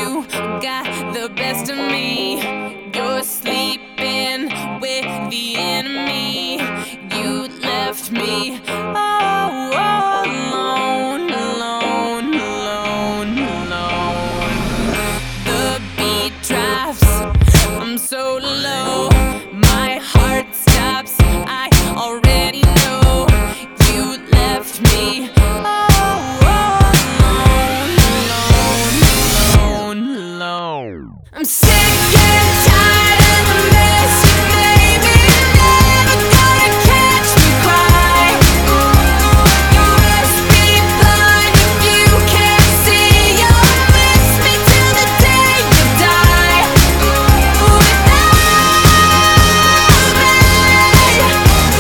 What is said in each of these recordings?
You got the best of me. You're sleeping with the enemy. You left me all alone, alone, alone, alone. The beat drops, I'm so low. My heart stops, I already know. You left me all alone, alone, alone, alone. I'm sick and tired of the mess you made me. Never gonna catch me cry. You must be blind if you can't see. You'll miss me till the day you die. Without me, you're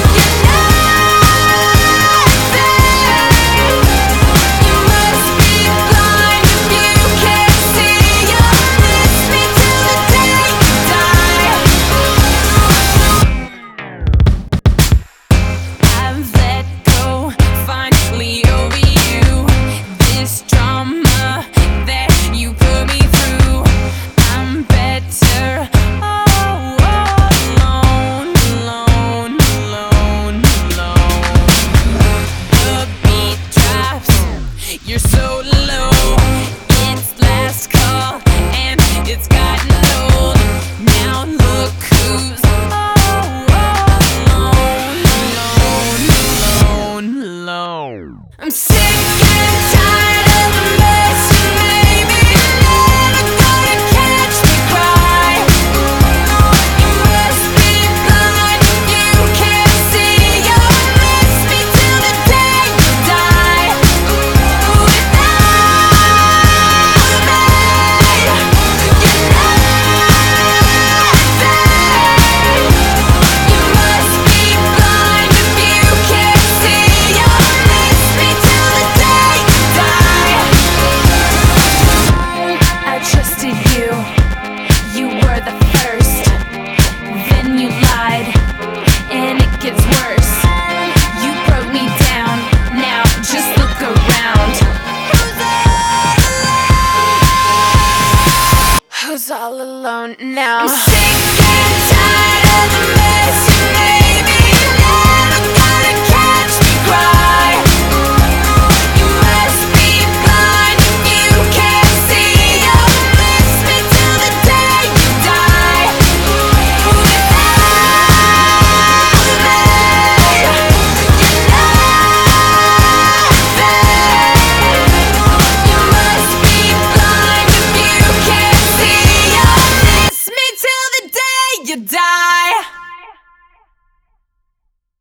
nothing. You must be blind if you can't see. You'll miss me till the day you die. I've let go finally over you. This drama that you put me through, I'm better alone, alone, alone, alone. The beat drops, you're so low. It's last call and it's gotten old. Now look who's alone, alone, alone, alone. I'm sick and tired of the mess you made me. Never gonna catch me cry. You must be blind if you can't see. You'll miss me till the day you die. Without me, you're nothing. You must be blind if you can't see. You'll miss me till the day you die. I trusted you. You were the first. Then you lied, and it gets worse. You broke me down. Now just look around. Who's all alone now?